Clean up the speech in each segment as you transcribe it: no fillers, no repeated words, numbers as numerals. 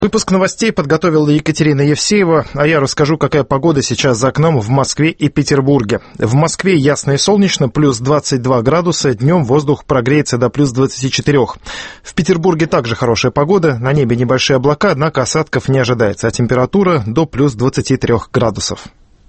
Выпуск новостей подготовила Екатерина Евсеева, а я расскажу, какая погода сейчас за окном в Москве и Петербурге. В Москве ясно и солнечно, плюс 22 градуса, днем воздух прогреется до плюс 24. В Петербурге также хорошая погода, на небе небольшие облака, однако осадков не ожидается, а температура до плюс 23 градусов.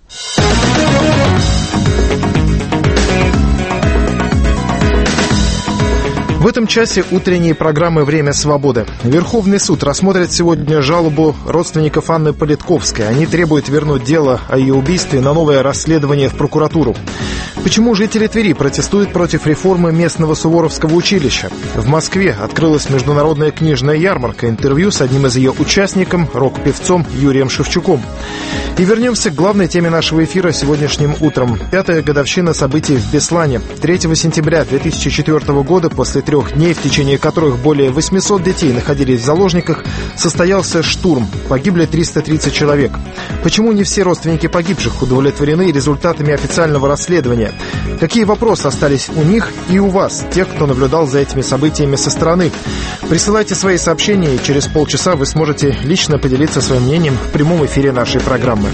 В этом часе утренние программы «Время свободы». Верховный суд рассмотрит сегодня жалобу родственников Анны Политковской. Они требуют вернуть дело о ее убийстве на новое расследование в прокуратуру. Почему жители Твери протестуют против реформы местного Суворовского училища? В Москве открылась международная книжная ярмарка. Интервью с одним из ее участников, рок-певцом Юрием Шевчуком. И вернемся к главной теме нашего эфира сегодняшним утром. 5-я годовщина событий в Беслане. 3 сентября 2004 года, после 3 дней, в течение которых более 800 детей находились в заложниках, состоялся штурм. Погибли 330 человек. Почему не все родственники погибших удовлетворены результатами официального расследования? Какие вопросы остались у них и у вас, тех, кто наблюдал за этими событиями со стороны? Присылайте свои сообщения, и через полчаса вы сможете лично поделиться своим мнением в прямом эфире нашей программы.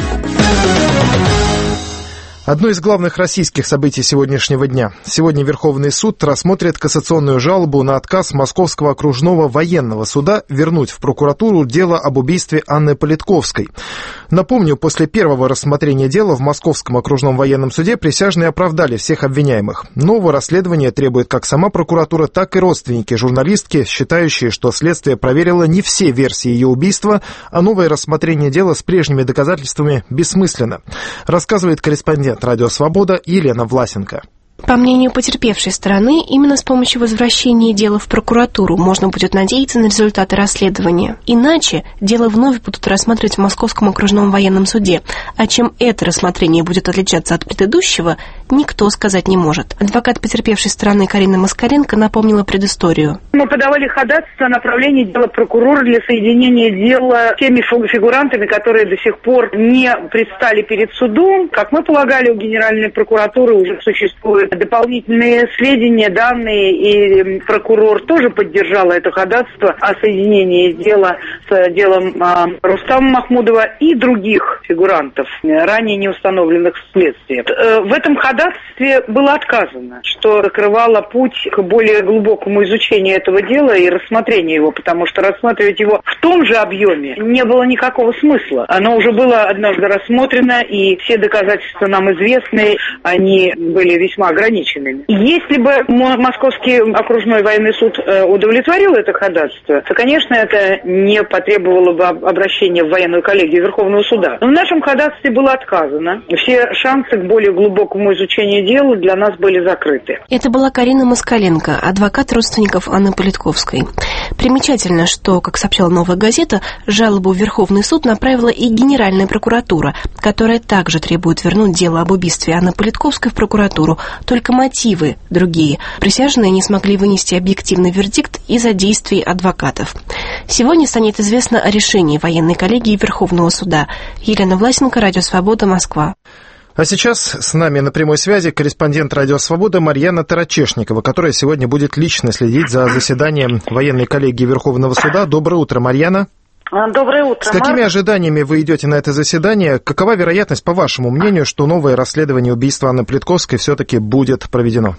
Одно из главных российских событий сегодняшнего дня. Сегодня Верховный суд рассмотрит кассационную жалобу на отказ Московского окружного военного суда вернуть в прокуратуру дело об убийстве Анны Политковской. Напомню, после первого рассмотрения дела в Московском окружном военном суде присяжные оправдали всех обвиняемых. Нового расследования требует как сама прокуратура, так и родственники журналистки, считающие, что следствие проверило не все версии ее убийства, а новое рассмотрение дела с прежними доказательствами бессмысленно. Рассказывает корреспондент «Радио Свобода» Елена Власенко. По мнению потерпевшей стороны, именно с помощью возвращения дела в прокуратуру можно будет надеяться на результаты расследования. Иначе дело вновь будут рассматривать в Московском окружном военном суде. А чем это рассмотрение будет отличаться от предыдущего, никто сказать не может. Адвокат потерпевшей стороны Карина Москаленко напомнила предысторию. Мы подавали ходатайство о направлении дела прокурора для соединения дела с теми фигурантами, которые до сих пор не предстали перед судом. Как мы полагали, у Генеральной прокуратуры уже существуют дополнительные сведения, данные, и прокурор тоже поддержал это ходатайство о соединении дела с делом Рустама Махмудова и других фигурантов, ранее не установленных следствием. В этом ходатайстве было отказано, что закрывало путь к более глубокому изучению этого дела и рассмотрению его, потому что рассматривать его в том же объеме не было никакого смысла. Оно уже было однажды рассмотрено, и все доказательства нам известны, они были весьма ограниченными. Если бы Московский окружной военный суд удовлетворил это ходатайство, то, конечно, это не потребовало бы обращения в военную коллегию Верховного суда. Но в нашем ходатайстве было отказано. Все шансы к более глубокому изучению дела для нас были закрыты. Это была Карина Москаленко, адвокат родственников Анны Политковской. Примечательно, что, как сообщала «Новая газета», жалобу в Верховный суд направила и Генеральная прокуратура, которая также требует вернуть дело об убийстве Анны Политковской в прокуратуру, только мотивы другие. Присяжные не смогли вынести объективный вердикт из-за действий адвокатов. Сегодня станет известно о решении военной коллегии Верховного суда. Елена Власенко, Радио Свобода, Москва. А сейчас с нами на прямой связи корреспондент «Радио Свобода» Марьяна Тарачешникова, которая сегодня будет лично следить за заседанием военной коллегии Верховного суда. Доброе утро, Марьяна. Доброе утро. С какими ожиданиями вы идете на это заседание? Какова вероятность, по вашему мнению, что новое расследование убийства Анны Политковской все-таки будет проведено?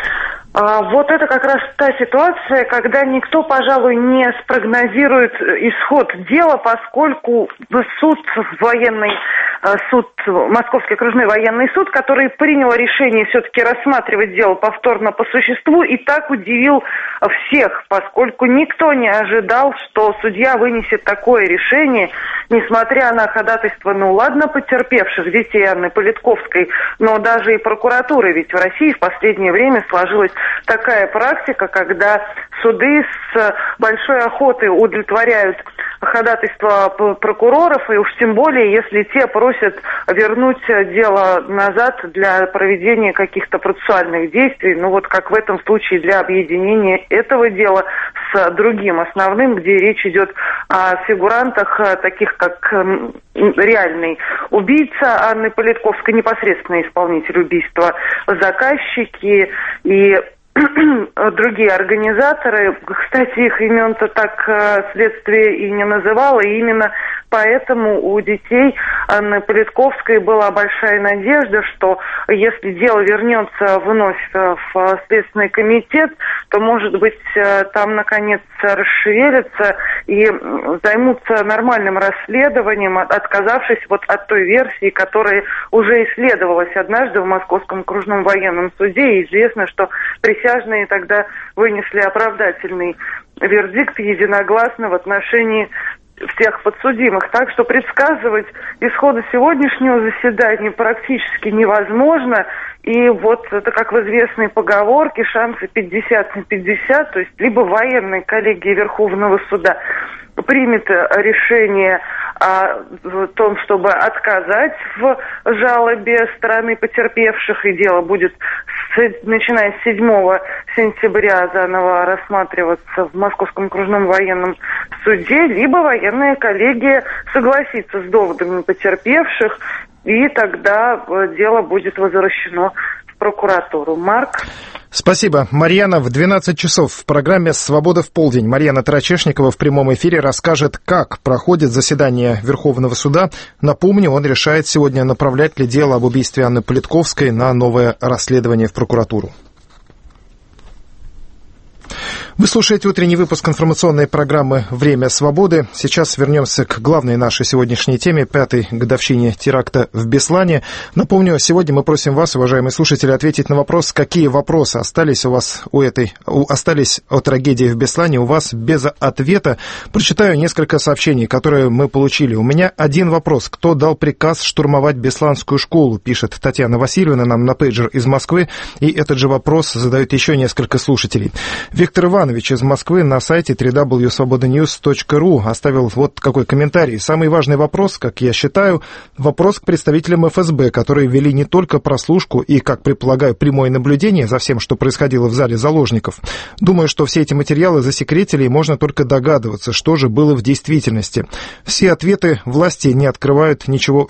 Вот это как раз та ситуация, когда никто, пожалуй, не спрогнозирует исход дела, поскольку Московский окружной военный суд, который принял решение все-таки рассматривать дело повторно по существу, и так удивил всех, поскольку никто не ожидал, что судья вынесет такое решение, несмотря на ходатайство, потерпевших детей Анны Политковской, но даже и прокуратуры, ведь в России в последнее время сложилась такая практика, когда суды с большой охотой удовлетворяют ходатайства прокуроров, и уж тем более, если те просят вернуть дело назад для проведения каких-то процессуальных действий, как в этом случае для объединения этого дела с другим основным, где речь идет о фигурантах, таких как реальный убийца Анны Политковской, непосредственный исполнитель убийства, заказчики и другие организаторы. Кстати, их имен-то так следствие и не называло, и именно поэтому у детей Анны Политковской была большая надежда, что если дело вернется вновь в Следственный комитет, то, может быть, там, наконец, расшевелятся и займутся нормальным расследованием, отказавшись вот от той версии, которая уже исследовалась однажды в Московском окружном военном суде. И известно, что присяжные тогда вынесли оправдательный вердикт единогласно в отношении всех подсудимых. Так что предсказывать исходы сегодняшнего заседания практически невозможно. И вот это, как в известной поговорке, шансы 50/50, то есть либо военная коллегия Верховного суда примет решение о том, чтобы отказать в жалобе стороны потерпевших, и дело будет, начиная с 7 сентября, заново рассматриваться в Московском окружном военном суде, либо военная коллегия согласится с доводами потерпевших, и тогда дело будет возвращено в прокуратуру. Марк? Спасибо. Марьяна, в 12 часов в программе «Свобода в полдень» Марьяна Тарачешникова в прямом эфире расскажет, как проходит заседание Верховного суда. Напомню, он решает сегодня, направлять ли дело об убийстве Анны Политковской на новое расследование в прокуратуру. Вы слушаете утренний выпуск информационной программы «Время свободы». Сейчас вернемся к главной нашей сегодняшней теме, 5-й годовщине теракта в Беслане. Напомню, сегодня мы просим вас, уважаемые слушатели, ответить на вопрос, какие вопросы остались у вас остались о трагедии в Беслане у вас без ответа. Прочитаю несколько сообщений, которые мы получили. У меня один вопрос. Кто дал приказ штурмовать Бесланскую школу, пишет Татьяна Васильевна нам на пейджер из Москвы. И этот же вопрос задают еще несколько слушателей. Виктор Иванович из Москвы на сайте www.svobodanews.ru оставил вот какой комментарий. Самый важный вопрос, как я считаю, вопрос к представителям ФСБ, которые вели не только прослушку и, как предполагаю, прямое наблюдение за всем, что происходило в зале заложников. Думаю, что все эти материалы засекретили, и можно только догадываться, что же было в действительности. Все ответы власти не открывают ничего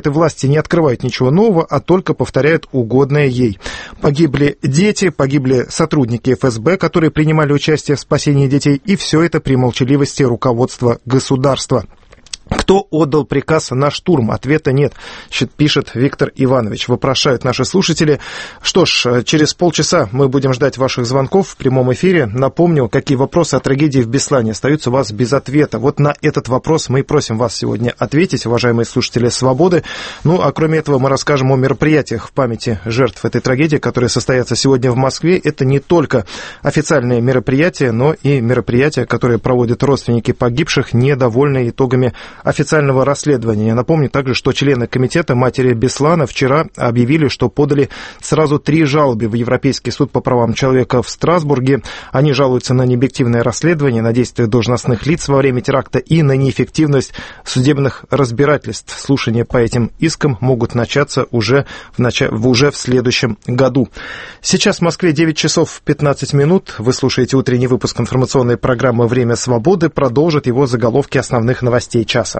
нового, а только повторяют угодное ей. Погибли дети, погибли сотрудники ФСБ, которые принимали участие в спасении детей, и все это при молчаливости руководства государства. Кто отдал приказ на штурм? Ответа нет, пишет Виктор Иванович. Вопрошают наши слушатели. Что ж, через полчаса мы будем ждать ваших звонков в прямом эфире. Напомню, какие вопросы о трагедии в Беслане остаются у вас без ответа. Вот на этот вопрос мы и просим вас сегодня ответить, уважаемые слушатели «Свободы». Ну, а кроме этого мы расскажем о мероприятиях в памяти жертв этой трагедии, которые состоятся сегодня в Москве. Это не только официальные мероприятия, но и мероприятия, которые проводят родственники погибших, недовольные итогами официального расследования. Я напомню также, что члены комитета матери Беслана вчера объявили, что подали сразу 3 жалобы в Европейский суд по правам человека в Страсбурге. Они жалуются на необъективное расследование, на действия должностных лиц во время теракта и на неэффективность судебных разбирательств. Слушания по этим искам могут начаться уже в следующем году. Сейчас в Москве 9 часов 15 минут. Вы слушаете утренний выпуск информационной программы «Время свободы». Продолжит его заголовки основных новостей часа.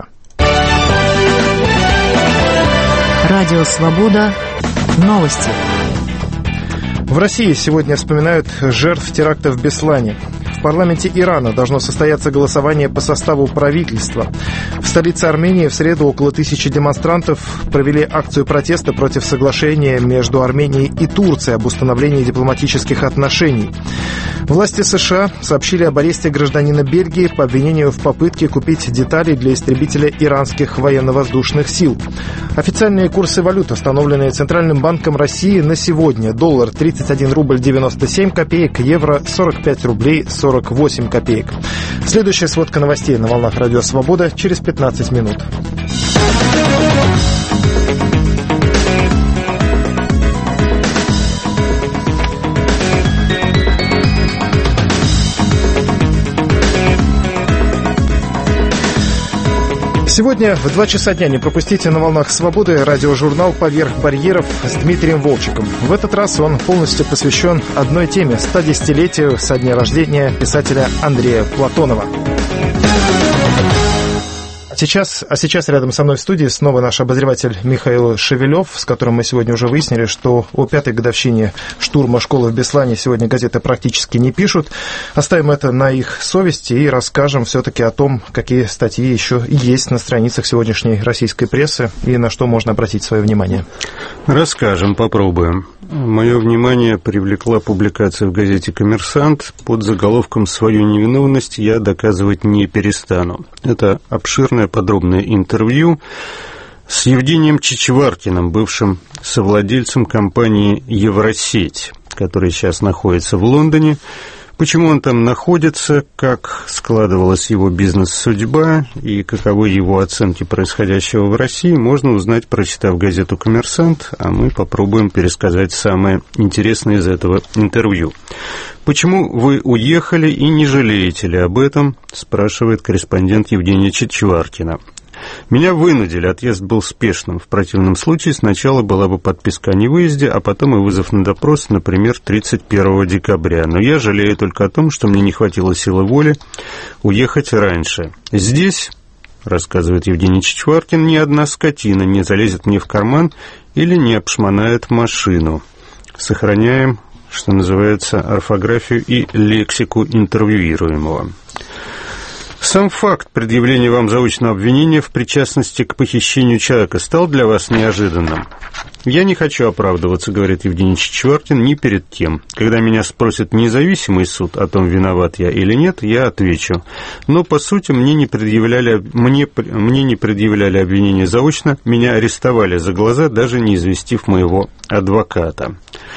Радио «Свобода». Новости. В России сегодня вспоминают жертв теракта в Беслане. В парламенте Ирана должно состояться голосование по составу правительства. В столице Армении в среду около 1000 демонстрантов провели акцию протеста против соглашения между Арменией и Турцией об установлении дипломатических отношений. Власти США сообщили об аресте гражданина Бельгии по обвинению в попытке купить детали для истребителя иранских военно-воздушных сил. Официальные курсы валют, установленные Центральным банком России на сегодня. Доллар 31 рубль 97 копеек, евро 45 рублей 48 копеек. Следующая сводка новостей на волнах Радио Свобода через 15 минут. Сегодня в 2 часа дня не пропустите на волнах «Свободы» радиожурнал «Поверх барьеров» с Дмитрием Волчиком. В этот раз он полностью посвящен одной теме – 110-летию со дня рождения писателя Андрея Платонова. сейчас рядом со мной в студии снова наш обозреватель Михаил Шевелев, с которым мы сегодня уже выяснили, что о 5-й годовщине штурма школы в Беслане сегодня газеты практически не пишут. Оставим это на их совести и расскажем все-таки о том, какие статьи еще есть на страницах сегодняшней российской прессы и на что можно обратить свое внимание. Расскажем, попробуем. Мое внимание привлекла публикация в газете «Коммерсант» под заголовком «Свою невиновность я доказывать не перестану». Это обширное подробное интервью с Евгением Чичваркиным, бывшим совладельцем компании «Евросеть», которая сейчас находится в Лондоне. Почему он там находится, как складывалась его бизнес-судьба и каковы его оценки происходящего в России, можно узнать, прочитав газету «Коммерсант», а мы попробуем пересказать самое интересное из этого интервью. «Почему вы уехали и не жалеете ли об этом?» – спрашивает корреспондент Евгения Чичваркина. «Меня вынудили, отъезд был спешным. В противном случае сначала была бы подписка о невыезде, а потом и вызов на допрос, например, 31 декабря. Но я жалею только о том, что мне не хватило силы воли уехать раньше. Здесь, — рассказывает Евгений Чичваркин, — ни одна скотина не залезет мне в карман или не обшмонает машину. Сохраняем, что называется, орфографию и лексику интервьюируемого. Сам факт предъявления вам заочного обвинения в причастности к похищению человека стал для вас неожиданным? Я не хочу оправдываться, говорит Евгений Чичваркин, ни перед кем. Когда меня спросит независимый суд о том, виноват я или нет, я отвечу. Но, по сути, мне не предъявляли обвинения заочно, меня арестовали за глаза, даже не известив моего адвоката.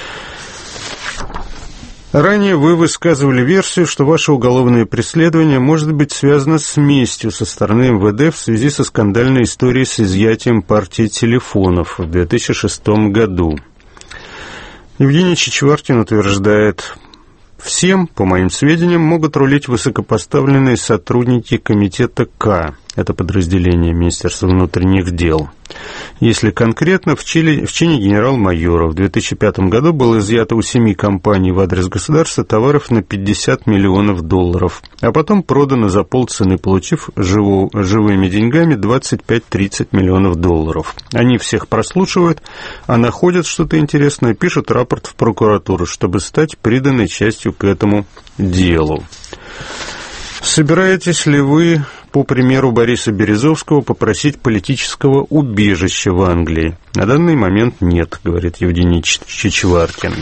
Ранее вы высказывали версию, что ваше уголовное преследование может быть связано с местью со стороны МВД в связи со скандальной историей с изъятием партии телефонов в 2006 году. Евгений Чичваркин утверждает, всем, по моим сведениям, могут рулить высокопоставленные сотрудники комитета К. Это подразделение Министерства внутренних дел. Если конкретно, в чине генерал-майора в 2005 году было изъято у 7 компаний в адрес государства товаров на $50 миллионов, а потом продано за полцены, получив живыми деньгами 25-30 миллионов долларов. Они всех прослушивают, а находят что-то интересное, пишут рапорт в прокуратуру, чтобы стать приданной частью к этому делу. Собираетесь ли вы, по примеру Бориса Березовского, попросить политического убежища в Англии? На данный момент нет, говорит Евгений Чичваркин.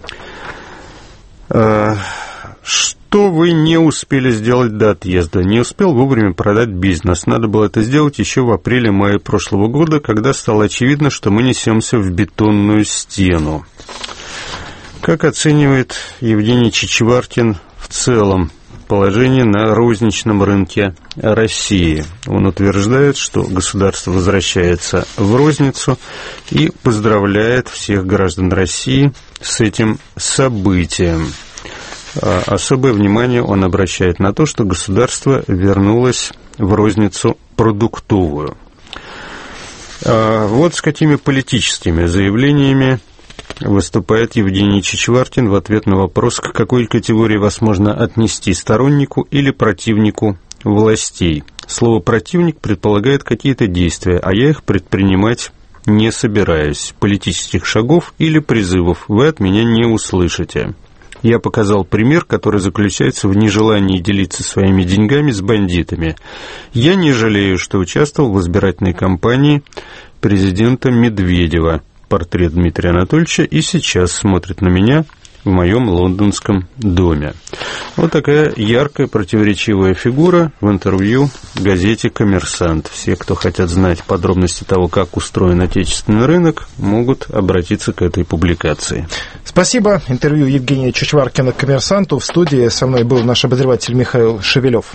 Что вы не успели сделать до отъезда? Не успел вовремя продать бизнес. Надо было это сделать еще в апреле-мае прошлого года, когда стало очевидно, что мы несемся в бетонную стену. Как оценивает Евгений Чичваркин в целом положение на розничном рынке России? Он утверждает, что государство возвращается в розницу и поздравляет всех граждан России с этим событием. Особое внимание он обращает на то, что государство вернулось в розницу продуктовую. Вот с какими политическими заявлениями выступает Евгений Чичваркин в ответ на вопрос, к какой категории вас можно отнести, стороннику или противнику властей. Слово «противник» предполагает какие-то действия, а я их предпринимать не собираюсь. Политических шагов или призывов вы от меня не услышите. Я показал пример, который заключается в нежелании делиться своими деньгами с бандитами. Я не жалею, что участвовал в избирательной кампании президента Медведева. Портрет Дмитрия Анатольевича и сейчас смотрит на меня в моем лондонском доме. Вот такая яркая, противоречивая фигура в интервью газете «Коммерсант». Все, кто хотят знать подробности того, как устроен отечественный рынок, могут обратиться к этой публикации. Спасибо. Интервью Евгения Чичваркина «Коммерсанту». В студии со мной был наш обозреватель Михаил Шевелев.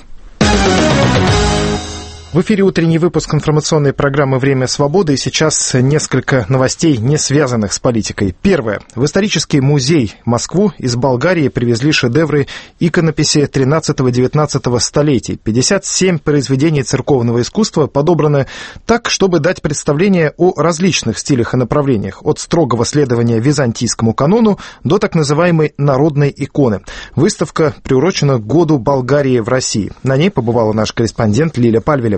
В эфире утренний выпуск информационной программы «Время свободы». И сейчас несколько новостей, не связанных с политикой. Первое. В исторический музей Москву из Болгарии привезли шедевры иконописи 13-19 столетий. 57 произведений церковного искусства подобраны так, чтобы дать представление о различных стилях и направлениях. От строгого следования византийскому канону до так называемой народной иконы. Выставка приурочена к году Болгарии в России. На ней побывала наш корреспондент Лиля Пальвелева.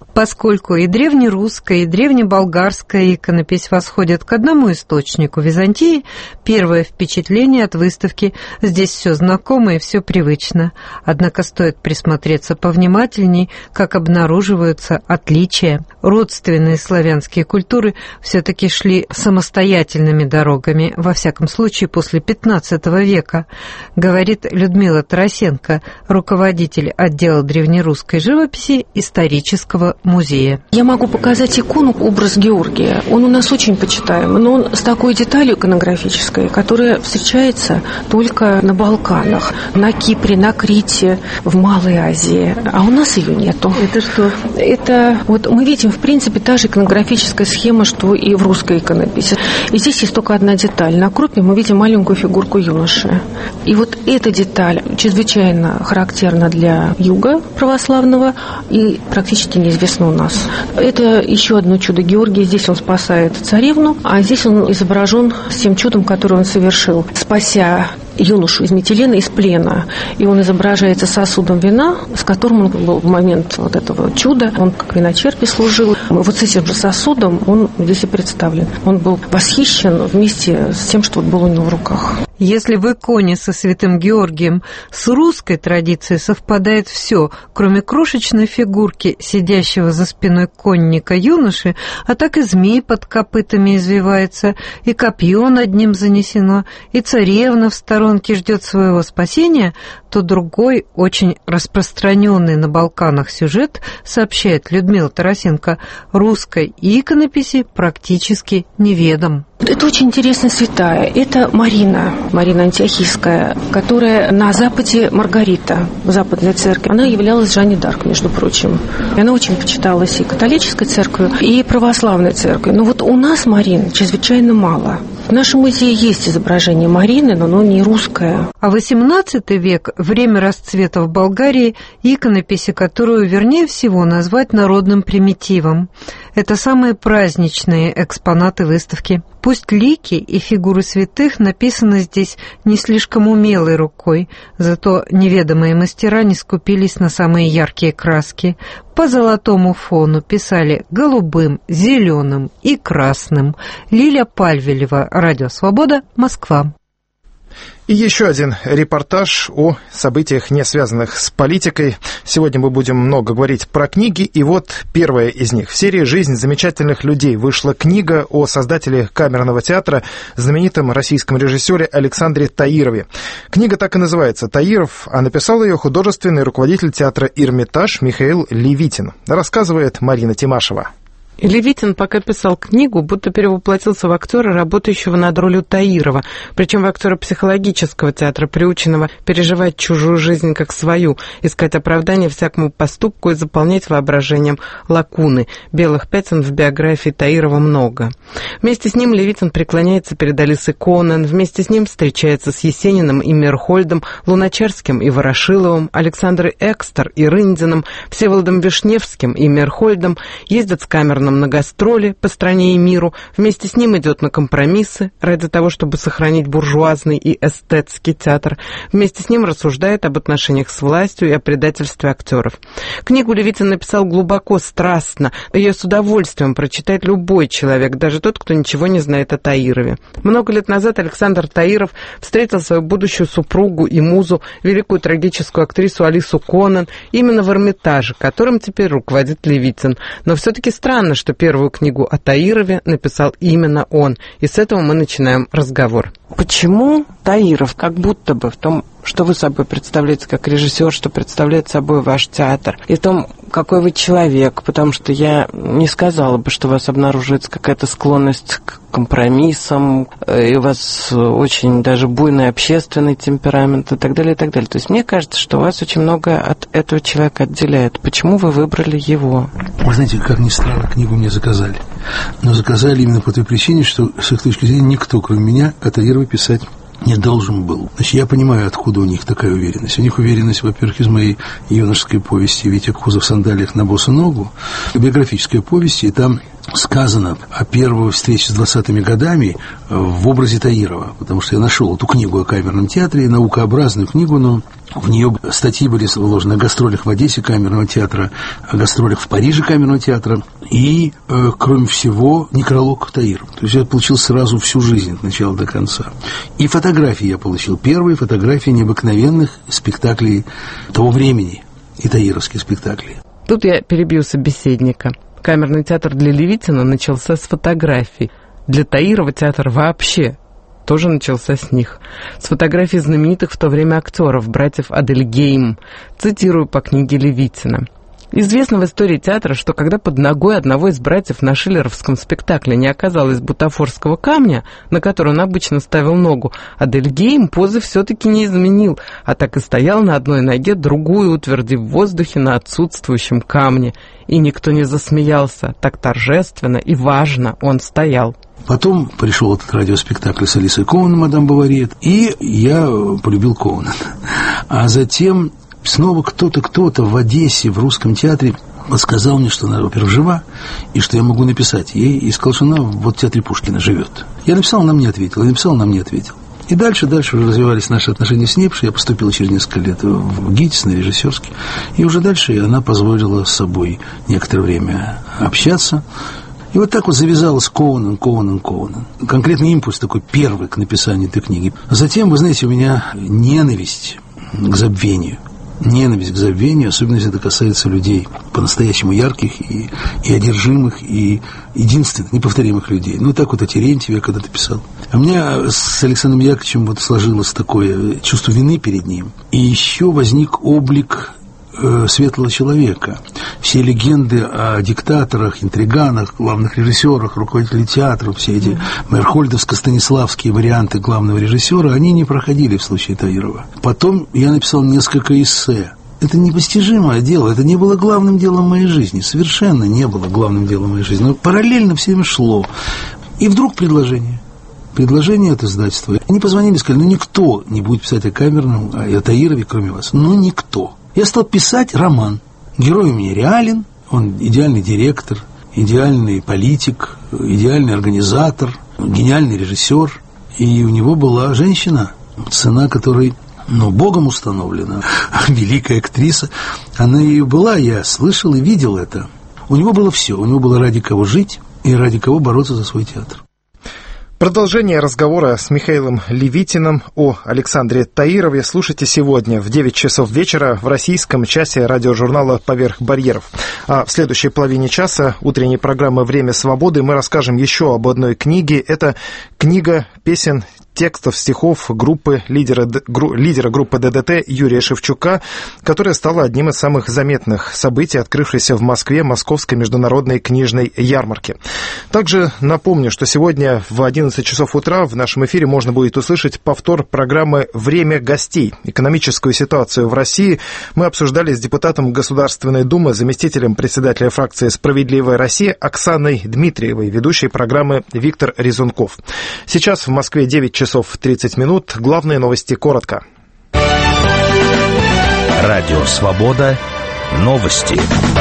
Поскольку и древнерусская, и древнеболгарская иконопись восходят к одному источнику Византии, первое впечатление от выставки – здесь все знакомо и все привычно. Однако стоит присмотреться повнимательней, как обнаруживаются отличия. Родственные славянские культуры все-таки шли самостоятельными дорогами, во всяком случае после XV века, говорит Людмила Тарасенко, руководитель отдела древнерусской живописи исторического музея. Я могу показать икону, образ Георгия. Он у нас очень почитаем, но он с такой деталью иконографической, которая встречается только на Балканах, на Кипре, на Крите, в Малой Азии. А у нас ее нету. Это что? Это вот мы видим, в принципе, та же иконографическая схема, что и в русской иконописи. И здесь есть только одна деталь. На крупе мы видим маленькую фигурку юноши. И вот эта деталь чрезвычайно характерна для юга православного и практически неизвестна у нас. Это еще одно чудо Георгия. Здесь он спасает царевну, а здесь он изображен с тем чудом, которое он совершил, спася юношу из Митилена, из плена. И он изображается сосудом вина, с которым он был в момент вот этого чуда. Он как виночерпий служил. Вот с этим же сосудом он здесь и представлен. Он был восхищен вместе с тем, что было у него в руках. Если в иконе со святым Георгием с русской традицией совпадает все, кроме крошечной фигурки, сидящего за спиной конника юноши, а так и змей под копытами извивается, и копье над ним занесено, и царевна в сторонке ждет своего спасения, то другой, очень распространенный на Балканах сюжет, сообщает Людмила Тарасенко, русской иконописи практически неведом. Это очень интересная святая. Это Марина Антиохийская, которая на Западе Маргарита, в Западной церкви. Она являлась Жанной д'Арк, между прочим. И она очень почиталась и католической церковью, и православной церковью. Но вот у нас Марин чрезвычайно мало. В нашем музее есть изображение Марины, но оно не русское. А XVIII век – время расцвета в Болгарии иконописи, которую, вернее всего, назвать народным примитивом. Это самые праздничные экспонаты выставки. Пусть лики и фигуры святых написаны здесь не слишком умелой рукой, зато неведомые мастера не скупились на самые яркие краски. По золотому фону писали голубым, зеленым и красным. Лиля Пальвелева, Радио Свобода, Москва. И еще один репортаж о событиях, не связанных с политикой. Сегодня мы будем много говорить про книги, и вот первая из них. В серии «Жизнь замечательных людей» вышла книга о создателе камерного театра, знаменитом российском режиссере Александре Таирове. Книга так и называется «Таиров», а написал ее художественный руководитель театра «Эрмитаж» Михаил Левитин. Рассказывает Марина Тимашева. Левитин пока писал книгу, будто перевоплотился в актера, работающего над ролью Таирова, причем в актера психологического театра, приученного переживать чужую жизнь как свою, искать оправдание всякому поступку и заполнять воображением лакуны. Белых пятен в биографии Таирова много. Вместе с ним Левитин преклоняется перед Алисой Конан, вместе с ним встречается с Есениным и Мирхольдом, Луначарским и Ворошиловым, Александрой Экстер и Рындиным, Всеволодом Вишневским и Мирхольдом, ездят с камерным на гастроли по стране и миру, вместе с ним идет на компромиссы ради того, чтобы сохранить буржуазный и эстетский театр, вместе с ним рассуждает об отношениях с властью и о предательстве актеров. Книгу Левитин написал глубоко, страстно, ее с удовольствием прочитает любой человек, даже тот, кто ничего не знает о Таирове. Много лет назад Александр Таиров встретил свою будущую супругу и музу, великую трагическую актрису Алису Конан, именно в Эрмитаже, которым теперь руководит Левитин. Но все-таки странно, что первую книгу о Таирове написал именно он. И с этого мы начинаем разговор. Почему Таиров, как будто бы в том, что вы собой представляете как режиссер, что представляет собой ваш театр, и в том, какой вы человек, потому что я не сказала бы, что у вас обнаруживается какая-то склонность к компромиссам, и у вас очень даже буйный общественный темперамент и так далее, и так далее. То есть мне кажется, что вас очень многое от этого человека отделяет. Почему вы выбрали его? Вы знаете, как ни странно, книгу мне заказали. Но заказали именно по той причине, что, с их точки зрения, никто, кроме меня, о Таирове писать не должен был. Значит, я понимаю, откуда у них такая уверенность. У них уверенность, во-первых, из моей юношеской повести «Витя Кузов в сандалиях на босу ногу», биографическая повесть, и там сказано о первой встрече с 20-ми годами в образе Таирова, потому что я нашел эту книгу о камерном театре, наукообразную книгу, но в нее статьи были вложены о гастролях в Одессе камерного театра, о гастролях в Париже камерного театра и, кроме всего, некролог Таирова. То есть я получил сразу всю жизнь от начала до конца. И фотографии я получил. Первые фотографии необыкновенных спектаклей того времени и таировские спектакли. Тут я перебью собеседника. Камерный театр для Левитина начался с фотографий. Для Таирова театр вообще тоже начался с них. С фотографий знаменитых в то время актеров, братьев Адельгейм. Цитирую по книге Левитина. Известно в истории театра, что когда под ногой одного из братьев на шиллеровском спектакле не оказалось бутафорского камня, на который он обычно ставил ногу, Адельгейм позы все-таки не изменил, а так и стоял на одной ноге, другую утвердив в воздухе на отсутствующем камне. И никто не засмеялся, так торжественно и важно он стоял. Потом пришел этот радиоспектакль с Алисой Коуэн, мадам Бавари, и я полюбил Коуэна. А затем снова кто-то в Одессе, в русском театре, подсказал мне, что она, во-первых, жива, и что я могу написать ей, и сказал, что она вот в театре Пушкина живет. Я написал, она мне ответила, И дальше уже развивались наши отношения с ней, потому что я поступил через несколько лет в ГИТИС на режиссерский, и уже дальше она позволила с собой некоторое время общаться. И вот так вот завязалось Коуэн. Конкретный импульс такой первый к написанию этой книги. Затем, вы знаете, у меня ненависть к забвению, особенно если это касается людей по-настоящему ярких и одержимых, и единственных, неповторимых людей. Ну, так вот о Терентьеве я когда-то писал. А у меня с Александром Яковлевичем вот сложилось такое чувство вины перед ним. И еще возник облик светлого человека. Все легенды о диктаторах, интриганах, главных режиссерах, руководителей театров, все эти мерхольдовско-станиславские варианты главного режиссера, они не проходили в случае Таирова. Потом я написал несколько эссе. Это непостижимое дело, это не было главным делом моей жизни, совершенно не было главным делом моей жизни, но параллельно все время шло. И вдруг предложение от издательства. Они позвонили и сказали, никто не будет писать о камерном, о Таирове, кроме вас. Никто. Я стал писать роман. Герой у меня реален, он идеальный директор, идеальный политик, идеальный организатор, гениальный режиссер. И у него была женщина, цена которой, Богом установлена, великая актриса. Она и была, я слышал и видел это. У него было все, у него было ради кого жить и ради кого бороться за свой театр. Продолжение разговора с Михаилом Левитиным о Александре Таирове слушайте сегодня в 9 часов вечера в российском часе радиожурнала «Поверх барьеров». А в следующей половине часа утренней программы «Время свободы» мы расскажем еще об одной книге. Это книга песен, текстов, стихов лидера группы ДДТ Юрия Шевчука, которая стала одним из самых заметных событий, открывшейся в Москве Московской международной книжной ярмарки. Также напомню, что сегодня в 11 часов утра в нашем эфире можно будет услышать повтор программы «Время гостей». Экономическую ситуацию в России мы обсуждали с депутатом Государственной Думы, заместителем председателя фракции «Справедливая Россия» Оксаной Дмитриевой, ведущей программы Виктор Резунков. Сейчас в Москве 9 часов 30 минут. Главные новости коротко. Радио «Свобода». Новости.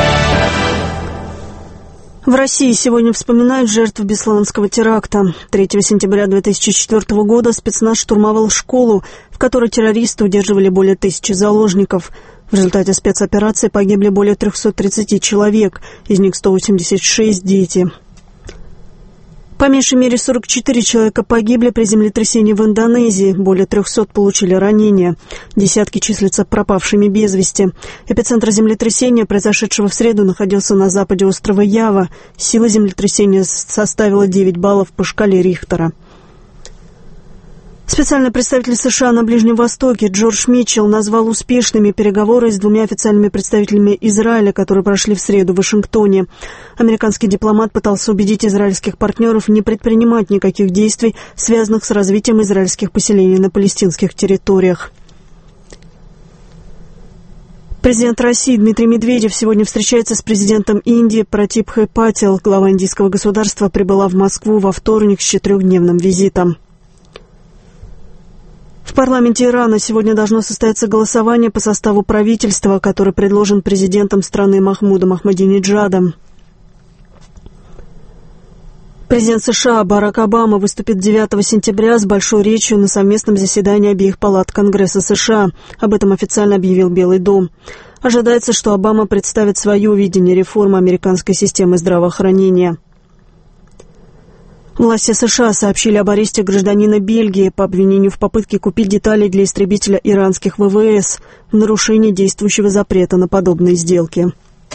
В России сегодня вспоминают жертв бесланского теракта. 3 сентября 2004 года спецназ штурмовал школу, в которой террористы удерживали более 1000 заложников. В результате спецоперации погибли более 330 человек, из них 186 – дети. По меньшей мере 44 человека погибли при землетрясении в Индонезии, более 300 получили ранения. Десятки числятся пропавшими без вести. Эпицентр землетрясения, произошедшего в среду, находился на западе острова Ява. Сила землетрясения составила 9 баллов по шкале Рихтера. Специальный представитель США на Ближнем Востоке Джордж Митчелл назвал успешными переговоры с 2 официальными представителями Израиля, которые прошли в среду в Вашингтоне. Американский дипломат пытался убедить израильских партнеров не предпринимать никаких действий, связанных с развитием израильских поселений на палестинских территориях. Президент России Дмитрий Медведев сегодня встречается с президентом Индии Пратибхой Патил. Глава индийского государства прибыла в Москву во вторник с 4-дневным визитом. В парламенте Ирана сегодня должно состояться голосование по составу правительства, который предложен президентом страны Махмудом Ахмадинеджадом. Президент США Барак Обама выступит 9 сентября с большой речью на совместном заседании обеих палат Конгресса США. Об этом официально объявил Белый дом. Ожидается, что Обама представит свое видение реформы американской системы здравоохранения. Власти США сообщили об аресте гражданина Бельгии по обвинению в попытке купить детали для истребителя иранских ВВС в нарушении действующего запрета на подобные сделки.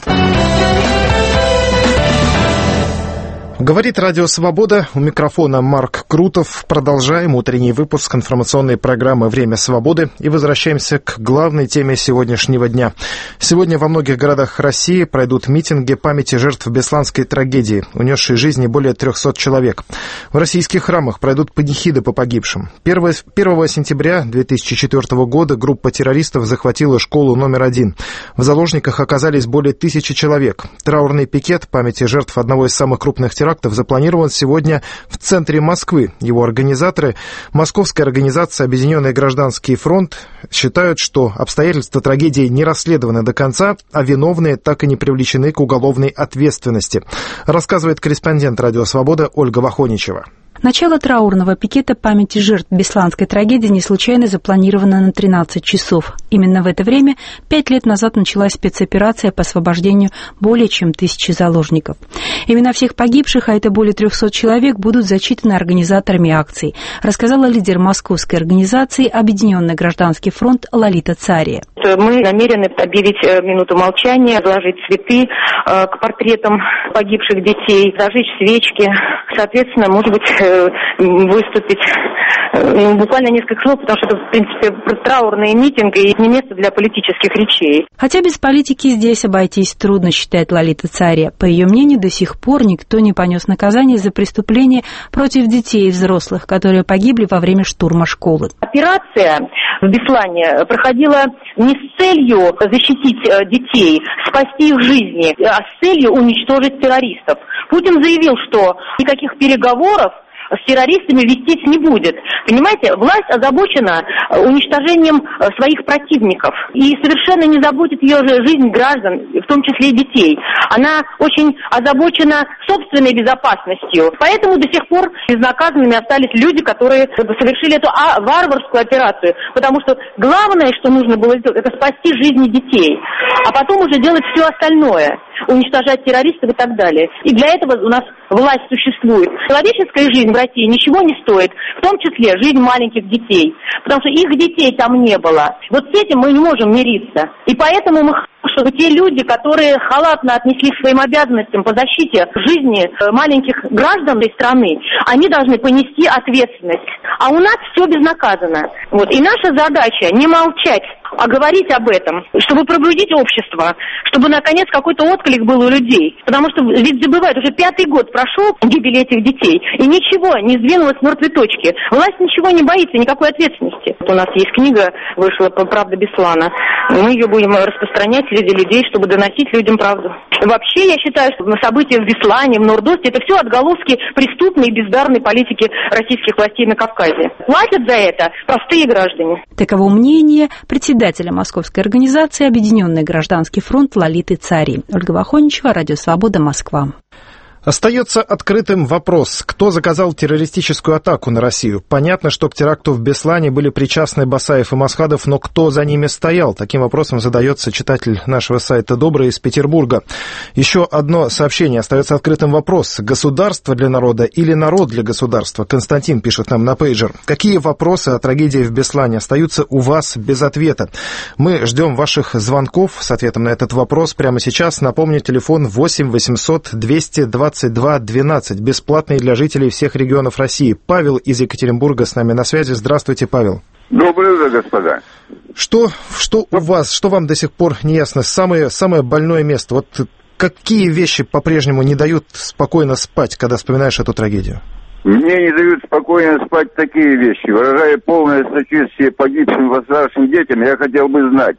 Говорит Радио Свобода, у микрофона Марк Крутов. Продолжаем утренний выпуск информационной программы «Время свободы» и возвращаемся к главной теме сегодняшнего дня. Сегодня во многих городах России пройдут митинги памяти жертв Бесланской трагедии, унесшей жизни более 300 человек. В российских храмах пройдут панихиды по погибшим. 1 сентября 2004 года группа террористов захватила школу номер 1. В заложниках оказались более 1000 человек. Траурный пикет памяти жертв одного из самых крупных терактов запланирован сегодня в центре Москвы. Его организаторы, Московская организация «Объединенный гражданский фронт», считают, что обстоятельства трагедии не расследованы до конца, а виновные так и не привлечены к уголовной ответственности, рассказывает корреспондент «Радио Свобода» Ольга Вахоничева. Начало траурного пикета памяти жертв Бесланской трагедии не случайно запланировано на 13 часов. Именно в это время 5 лет назад началась спецоперация по освобождению более чем 1000 заложников. Имена всех погибших, а это более 300 человек, будут зачитаны организаторами акций, рассказала лидер московской организации «Объединенный гражданский фронт» Лолита Цария. Мы намерены объявить минуту молчания, положить цветы к портретам погибших детей, зажечь свечки. Соответственно, может быть, выступить буквально несколько слов, потому что это, в принципе, траурный митинг и не место для политических речей. Хотя без политики здесь обойтись трудно, считает Лолита Цария. По ее мнению, до сих пор никто не понес наказание за преступления против детей и взрослых, которые погибли во время штурма школы. Операция в Беслане проходила не с целью защитить детей, спасти их жизни, а с целью уничтожить террористов. Путин заявил, что никаких переговоров с террористами вестись не будет. Понимаете, власть озабочена уничтожением своих противников и совершенно не заботит ее же жизнь граждан, в том числе и детей. Она очень озабочена собственной безопасностью. Поэтому до сих пор безнаказанными остались люди, которые совершили эту варварскую операцию. Потому что главное, что нужно было сделать, это спасти жизни детей. А потом уже делать все остальное. Уничтожать террористов и так далее. И для этого у нас власть существует. Человеческая жизнь в России ничего не стоит, в том числе жизнь маленьких детей. Потому что их детей там не было. Вот с этим мы не можем мириться. И поэтому мы хотим, чтобы те люди, которые халатно отнеслись к своим обязанностям по защите жизни маленьких граждан этой страны, они должны понести ответственность. А у нас все безнаказанно. Вот. И наша задача не молчать, а говорить об этом, чтобы пробудить общество, чтобы, наконец, какой-то отклик был у людей. Потому что ведь забывают, уже 5-й год прошел гибели этих детей, и ничего не сдвинулось с мертвой точки. Власть ничего не боится, никакой ответственности. Вот у нас есть книга, вышла «Правда Беслана». Мы ее будем распространять среди людей, чтобы доносить людям правду. Вообще, я считаю, что события в Беслане, в Нордосте, это все отголоски преступной и бездарной политики российских властей на Кавказе. Платят за это простые граждане. Таково мнение председателя Московской организации «Объединенный гражданский фронт» Лолиты Царии. Ольга Вахоничева, Радио Свобода, Москва. Остается открытым вопрос, кто заказал террористическую атаку на Россию. Понятно, что к теракту в Беслане были причастны Басаев и Масхадов, но кто за ними стоял? Таким вопросом задается читатель нашего сайта «Добрый» из Петербурга. Еще одно сообщение. Остается открытым вопрос. Государство для народа или народ для государства? Константин пишет нам на пейджер. Какие вопросы о трагедии в Беслане остаются у вас без ответа? Мы ждем ваших звонков с ответом на этот вопрос прямо сейчас. Напомню, телефон 8 800 222 12, бесплатный для жителей всех регионов России. Павел из Екатеринбурга с нами на связи. Здравствуйте, Павел. Доброе утро, господа. Что у вас, что вам до сих пор не ясно? Самое больное место. Вот какие вещи по-прежнему не дают спокойно спать, когда вспоминаешь эту трагедию? Мне не дают спокойно спать такие вещи. Выражая полное сочувствие погибшим и пострадавшим детям, я хотел бы знать,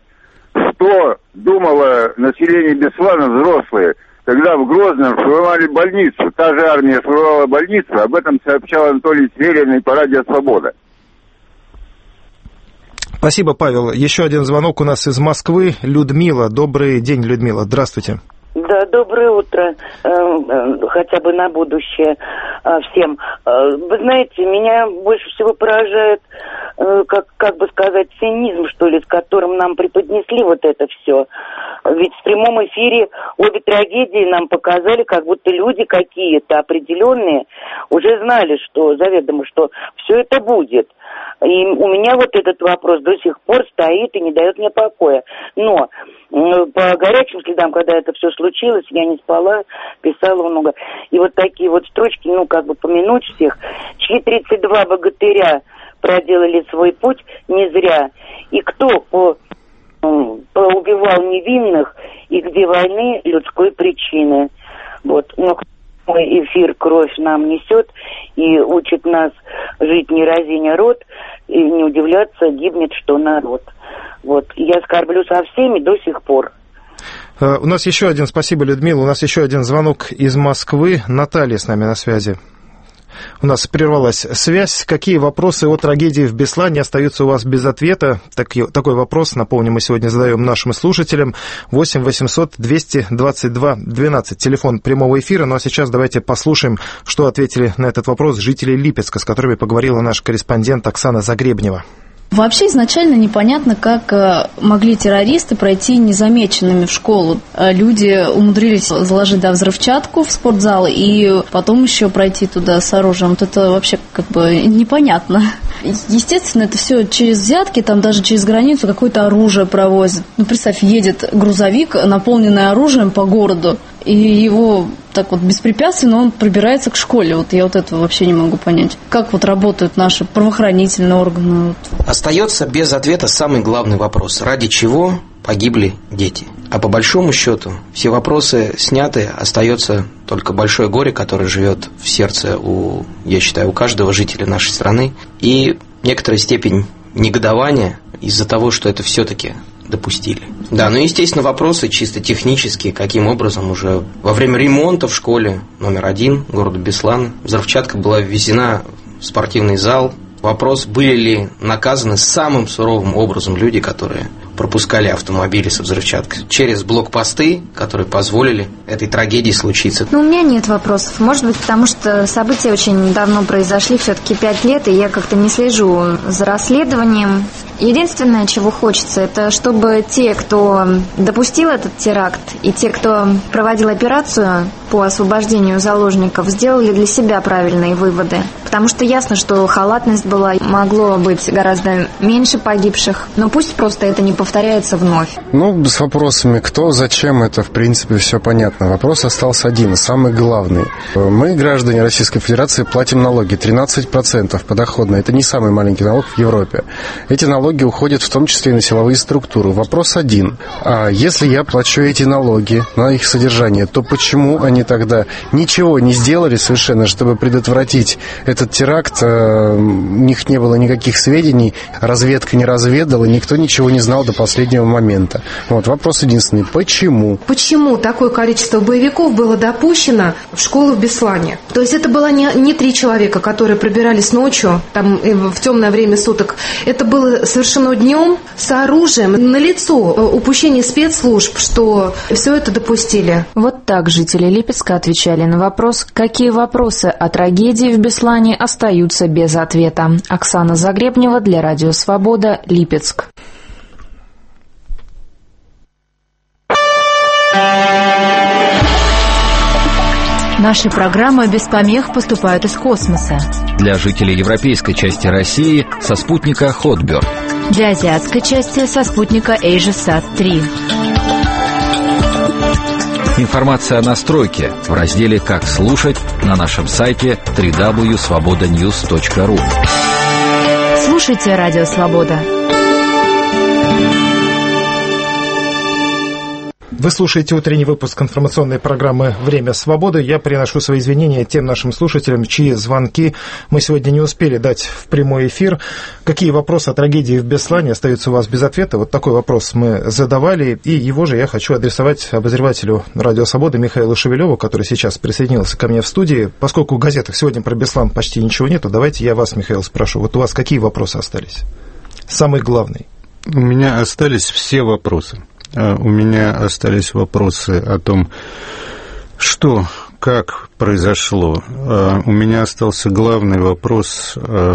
что думало население Беслана, взрослые, когда в Грозном штурмовали больницу. Та же армия штурмовала больницу, об этом сообщал Анатолий Сверин по радио «Свобода». Спасибо, Павел. Еще один звонок у нас из Москвы. Людмила. Добрый день, Людмила. Здравствуйте. Да, доброе утро, хотя бы на будущее всем. Вы знаете, меня больше всего поражает, как бы сказать, цинизм, что ли, с которым нам преподнесли вот это все. Ведь в прямом эфире обе трагедии нам показали, как будто люди какие-то определенные уже знали, что заведомо, что все это будет. И у меня вот этот вопрос до сих пор стоит и не дает мне покоя. Но по горячим следам, когда это все случилось, я не спала, писала много. И вот такие вот строчки, как бы помянуть всех, чьи 32 богатыря проделали свой путь не зря. И кто поубивал невинных, и где войны людской причины. Вот. Но мой эфир кровь нам несет и учит нас жить не разиня рот, и не удивляться, гибнет что народ. Вот. Я скорблю со всеми до сих пор. У нас еще один, спасибо, Людмила, у нас еще один звонок из Москвы. Наталья с нами на связи. У нас прервалась связь. Какие вопросы о трагедии в Беслане остаются у вас без ответа? Такой вопрос, напомню, мы сегодня задаем нашим слушателям. 8 800 222 12, телефон прямого эфира. Ну а сейчас давайте послушаем, что ответили на этот вопрос жители Липецка, с которыми поговорила наш корреспондент Оксана Загребнева. Вообще изначально непонятно, как могли террористы пройти незамеченными в школу. Люди умудрились заложить взрывчатку в спортзал и потом еще пройти туда с оружием. Вот это вообще непонятно. Естественно, это все через взятки, там даже через границу какое-то оружие провозят. Представь, едет грузовик, наполненный оружием по городу, и его так вот беспрепятственно он пробирается к школе. Вот я этого вообще не могу понять. Как работают наши правоохранительные органы? Остается без ответа самый главный вопрос. Ради чего погибли дети? А по большому счету все вопросы сняты, остается только большое горе, которое живет в сердце, я считаю, у каждого жителя нашей страны, и некоторая степень негодования из-за того, что это все-таки допустили. Да, естественно, вопросы чисто технические, каким образом уже во время ремонта в школе номер 1 города Беслан взрывчатка была ввезена в спортивный зал. Вопрос, были ли наказаны самым суровым образом люди, которые пропускали автомобили со взрывчаткой через блокпосты, которые позволили этой трагедии случиться. У меня нет вопросов. Может быть, потому что события очень давно произошли, все-таки 5 лет, и я как-то не слежу за расследованием. Единственное, чего хочется, это чтобы те, кто допустил этот теракт, и те, кто проводил операцию по освобождению заложников, сделали для себя правильные выводы. Потому что ясно, что халатность была, могло быть гораздо меньше погибших, но пусть просто это не повторяется вновь. С вопросами кто, зачем, это в принципе все понятно. Вопрос остался один, самый главный. Мы, граждане Российской Федерации, платим налоги 13% подоходные. Это не самый маленький налог в Европе. Эти налоги уходят в том числе и на силовые структуры. Вопрос один. А если я плачу эти налоги на их содержание, то почему они тогда ничего не сделали совершенно, чтобы предотвратить этот теракт? У них не было никаких сведений, разведка не разведала, никто ничего не знал до последнего момента. Вопрос единственный. Почему? Почему такое количество боевиков было допущено в школу в Беслане? То есть это было не 3 человека, которые пробирались ночью, в темное время суток. Это было совершено днем с оружием. Налицо упущение спецслужб, что все это допустили. Вот так жители Липецка отвечали на вопрос, какие вопросы о трагедии в Беслане остаются без ответа. Оксана Загребнева для Радио Свобода, Липецк. Наши программы без помех поступают из космоса. Для жителей европейской части России со спутника Hotbird. Для азиатской части со спутника AsiaSat-3. Информация о настройке в разделе «Как слушать» на нашем сайте www.svobodanews.ru. Слушайте Радио Свобода. Вы слушаете утренний выпуск информационной программы «Время свободы». Я приношу свои извинения тем нашим слушателям, чьи звонки мы сегодня не успели дать в прямой эфир. Какие вопросы о трагедии в Беслане остаются у вас без ответа? Вот такой вопрос мы задавали, и его же я хочу адресовать обозревателю «Радио Свободы» Михаилу Шевелеву, который сейчас присоединился ко мне в студии. Поскольку в газетах сегодня про Беслан почти ничего нету, давайте я вас, Михаил, спрошу. Вот у вас какие вопросы остались? Самый главный. У меня остались все вопросы. у меня остались вопросы о том, что, как произошло. У меня остался главный вопрос,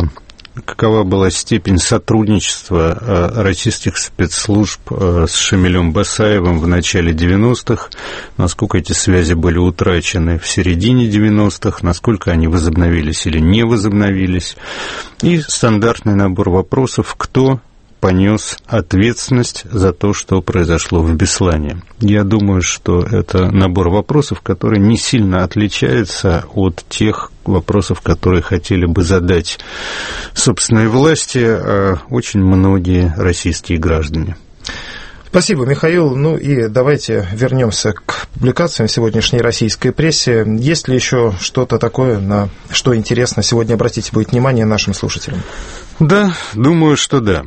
какова была степень сотрудничества российских спецслужб с Шамилем Басаевым в начале 90-х, насколько эти связи были утрачены в середине 90-х, насколько они возобновились или не возобновились, и стандартный набор вопросов, кто понес ответственность за то, что произошло в Беслане. Я думаю, что это набор вопросов, который не сильно отличается от тех вопросов, которые хотели бы задать собственной власти очень многие российские граждане. Спасибо, Михаил. Ну и давайте вернемся к публикациям в сегодняшней российской прессе. Есть ли еще что-то такое, на что интересно сегодня обратить будет внимание нашим слушателям? Да, думаю, что да.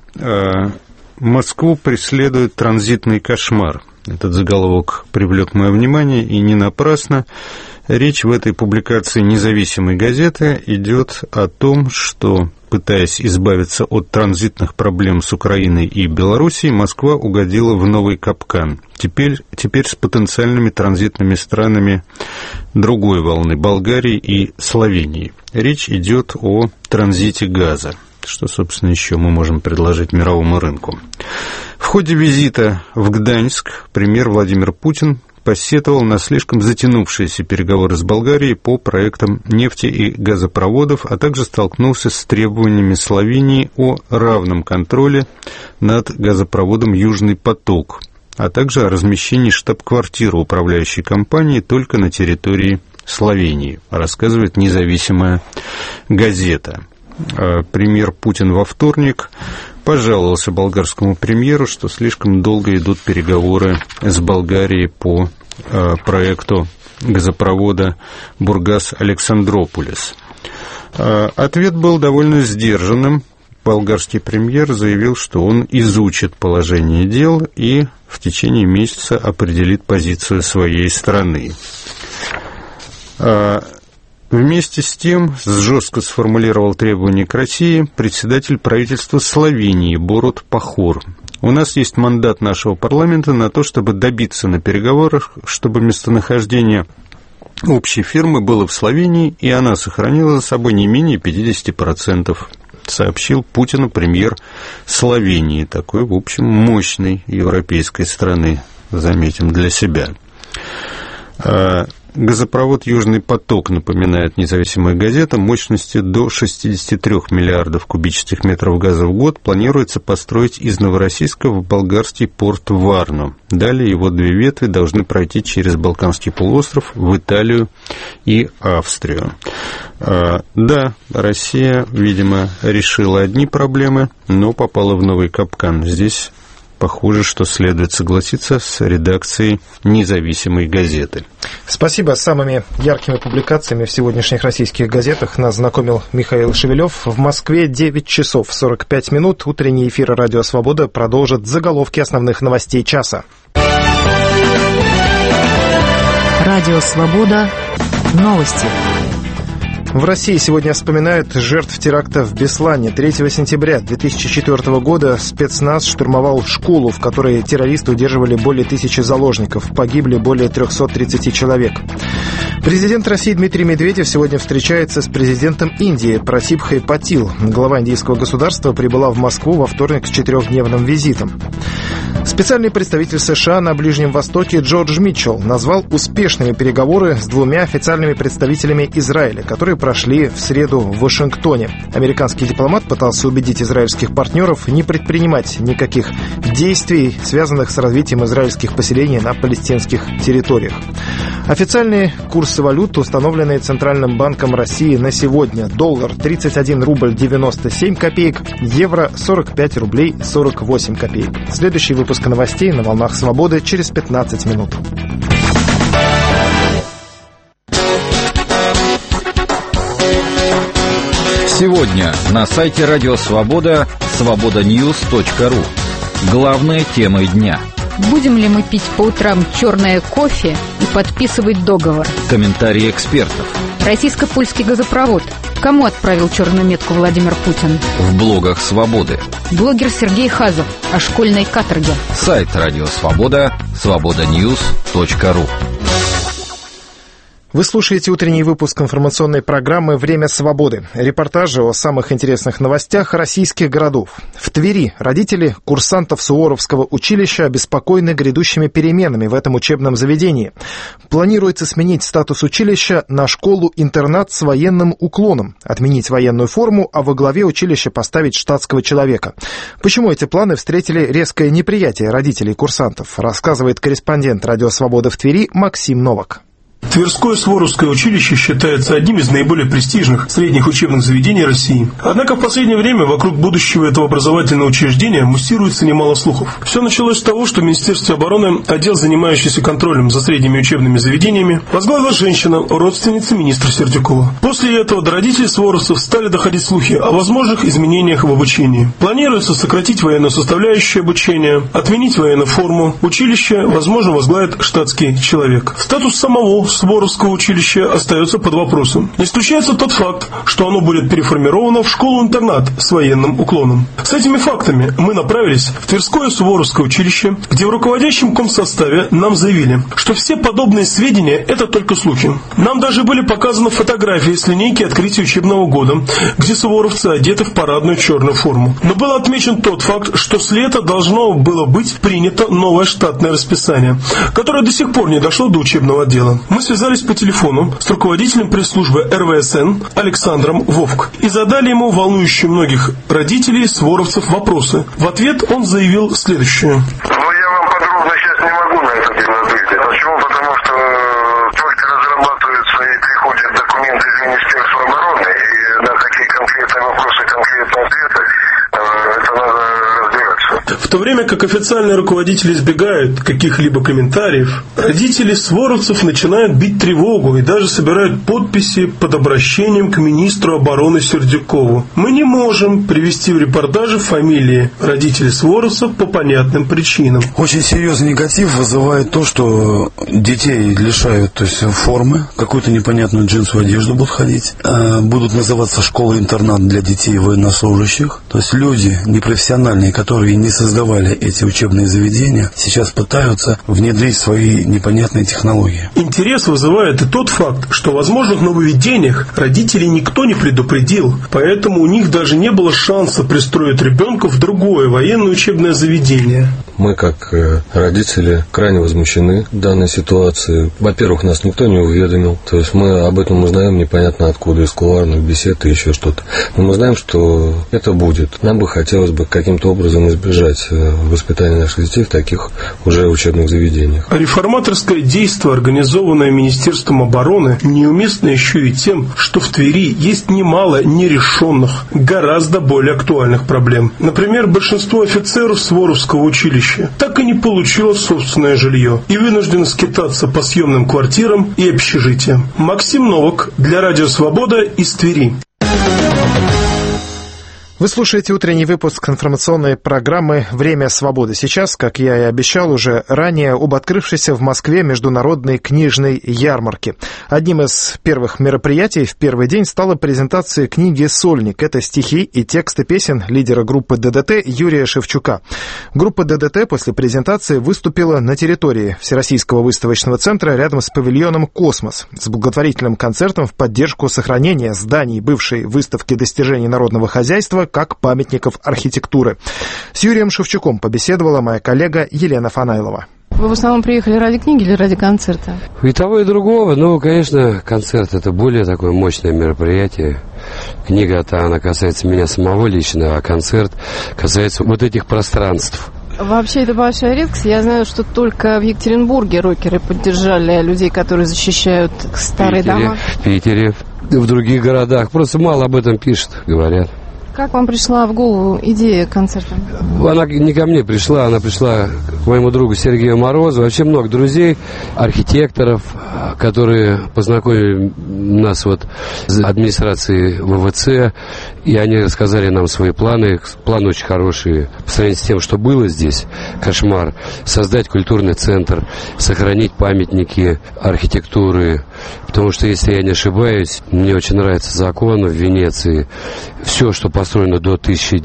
Москву преследует транзитный кошмар. Этот заголовок привлек мое внимание, и не напрасно. Речь в этой публикации независимой газеты идет о том, что, пытаясь избавиться от транзитных проблем с Украиной и Белоруссией, Москва угодила в новый капкан. Теперь с потенциальными транзитными странами другой волны, Болгарии и Словении. Речь идет о транзите газа. Что, собственно, еще мы можем предложить мировому рынку. В ходе визита в Гданьск премьер Владимир Путин посетовал на слишком затянувшиеся переговоры с Болгарией по проектам нефти и газопроводов, а также столкнулся с требованиями Словении о равном контроле над газопроводом «Южный поток», а также о размещении штаб-квартиры управляющей компании только на территории Словении, рассказывает независимая газета. Премьер Путин во вторник пожаловался болгарскому премьеру, что слишком долго идут переговоры с Болгарией по проекту газопровода Бургас-Александрополис. Ответ был довольно сдержанным. Болгарский премьер заявил, что он изучит положение дел и в течение месяца определит позицию своей страны. Вместе с тем жестко сформулировал требования к России председатель правительства Словении Борут Пахор. У нас есть мандат нашего парламента на то, чтобы добиться на переговорах, чтобы местонахождение общей фирмы было в Словении, и она сохранила за собой не менее 50%, сообщил Путину премьер Словении, такой, в общем, мощной европейской страны, заметим, для себя. Газопровод «Южный поток», напоминает независимая газета, мощностью до 63 миллиардов кубических метров газа в год планируется построить из Новороссийска в болгарский порт Варну. Далее его две ветви должны пройти через Балканский полуостров в Италию и Австрию. Да, Россия, видимо, решила одни проблемы, но попала в новый капкан. Здесь похоже, что следует согласиться с редакцией независимой газеты. Спасибо. С самыми яркими публикациями в сегодняшних российских газетах нас знакомил Михаил Шевелев. В Москве 9 часов 45 минут. Утренний эфир «Радио Свобода» продолжит заголовки основных новостей часа. «Радио Свобода». Новости. В России сегодня вспоминают жертв теракта в Беслане. 3 сентября 2004 года спецназ штурмовал школу, в которой террористы удерживали более 1000 заложников. Погибли более 330 человек. Президент России Дмитрий Медведев сегодня встречается с президентом Индии Прасибхой Патил. Глава индийского государства прибыла в Москву во вторник с 4-дневным визитом. Специальный представитель США на Ближнем Востоке Джордж Митчелл назвал успешными переговоры с 2 официальными представителями Израиля, которые прошли в среду в Вашингтоне. Американский дипломат пытался убедить израильских партнеров не предпринимать никаких действий, связанных с развитием израильских поселений на палестинских территориях. Официальные курсы валют, установленные Центральным банком России на сегодня. Доллар 31 рубль 97 копеек, евро 45 рублей 48 копеек. Следующий выпуск новостей на волнах Свободы через 15 минут. Сегодня на сайте Радио Свобода свободаньюз.ру. Главные темы дня. Будем ли мы пить по утрам черное кофе и подписывать договор? Комментарии экспертов. Российско-польский газопровод. Кому отправил черную метку Владимир Путин? В блогах «Свободы». Блогер Сергей Хазов о школьной каторге. Сайт «Радио Свобода» свободаnews.ру. Вы слушаете утренний выпуск информационной программы «Время свободы». Репортажи о самых интересных новостях российских городов. В Твери родители курсантов Суворовского училища обеспокоены грядущими переменами в этом учебном заведении. Планируется сменить статус училища на школу-интернат с военным уклоном, отменить военную форму, а во главе училища поставить штатского человека. Почему эти планы встретили резкое неприятие родителей курсантов, рассказывает корреспондент «Радио Свобода» в Твери Максим Новак. Тверское Суворовское училище считается одним из наиболее престижных средних учебных заведений России. Однако в последнее время вокруг будущего этого образовательного учреждения муссируется немало слухов. Все началось с того, что в Министерстве обороны отдел, занимающийся контролем за средними учебными заведениями, возглавила женщина, родственница министра Сердюкова. После этого до родителей суворовцев стали доходить слухи о возможных изменениях в обучении. Планируется сократить военную составляющую обучения, отменить военную форму. Училище, возможно, возглавит штатский человек. Статус самого Суворовского училища остается под вопросом. Не исключается тот факт, что оно будет переформировано в школу-интернат с военным уклоном. С этими фактами мы направились в Тверское Суворовское училище, где в руководящем комсоставе нам заявили, что все подобные сведения – это только слухи. Нам даже были показаны фотографии с линейки открытия учебного года, где суворовцы одеты в парадную черную форму. Но был отмечен тот факт, что с лета должно было быть принято новое штатное расписание, которое до сих пор не дошло до учебного отдела. Мы связались по телефону с руководителем пресс-службы РВСН Александром Вовк и задали ему волнующие многих родителей суворовцев вопросы. В ответ он заявил следующее. Я вам подробно сейчас не могу на это дело ответить. Почему? Потому что только разрабатываются и приходят документы из Министерства обороны, и на такие конкретные вопросы, конкретные ответы, это надо разбираться. В то время как официальные руководители избегают каких-либо комментариев, родители суворовцев начинают бить тревогу и даже собирают подписи под обращением к министру обороны Сердюкову. Мы не можем привести в репортаже фамилии родителей суворовцев по понятным причинам. Очень серьезный негатив вызывает то, что детей лишают, то есть формы, какую-то непонятную джинсовую одежду будут ходить, будут называться школа-интернат для детей военнослужащих. То есть люди непрофессиональные, которые не создавали эти учебные заведения, сейчас пытаются внедрить свои непонятные технологии. Интерес вызывает и тот факт, что о возможных нововведениях родителей никто не предупредил, поэтому у них даже не было шанса пристроить ребенка в другое военное учебное заведение. Мы, как родители, крайне возмущены данной ситуацией. Во-первых, нас никто не уведомил, то есть мы об этом узнаем непонятно откуда, из кулуарных бесед и еще что-то. Но мы знаем, что это будет. Нам бы хотелось бы каким-то образом избежать воспитания наших детей в таких уже учебных заведениях. Реформаторское действие, организованное Министерством обороны, неуместно еще и тем, что в Твери есть немало нерешенных, гораздо более актуальных проблем. Например, большинство офицеров Суворовского училища так и не получило собственное жилье и вынуждены скитаться по съемным квартирам и общежитиям. Максим Новак для Радио Свобода из Твери. Вы слушаете утренний выпуск информационной программы «Время свободы». Сейчас, как я и обещал уже ранее, об открывшейся в Москве международной книжной ярмарке. Одним из первых мероприятий в первый день стала презентация книги «Сольник». Это стихи и тексты песен лидера группы ДДТ Юрия Шевчука. Группа ДДТ после презентации выступила на территории Всероссийского выставочного центра рядом с павильоном «Космос» с благотворительным концертом в поддержку сохранения зданий бывшей выставки достижений народного хозяйства как памятников архитектуры. С Юрием Шевчуком побеседовала моя коллега Елена Фанайлова. Вы в основном приехали ради книги или ради концерта? И того, и другого. Ну, конечно, концерт – это более такое мощное мероприятие. Книга-то, она касается меня самого лично, а концерт касается вот этих пространств. Вообще, это большая редкость. Я знаю, что только в Екатеринбурге рокеры поддержали людей, которые защищают старые дома. В Питере, в других городах. Просто мало об этом пишут, говорят. Как вам пришла в голову идея концерта? Она не ко мне пришла, она пришла к моему другу Сергею Морозу. Вообще много друзей, архитекторов, которые познакомили нас вот с администрацией ВВЦ, и они рассказали нам свои планы. Планы очень хорошие по сравнению с тем, что было здесь. Кошмар. Создать культурный центр, сохранить памятники архитектуры, Потому что, если я не ошибаюсь, мне очень нравится закон в Венеции. Все, что построено до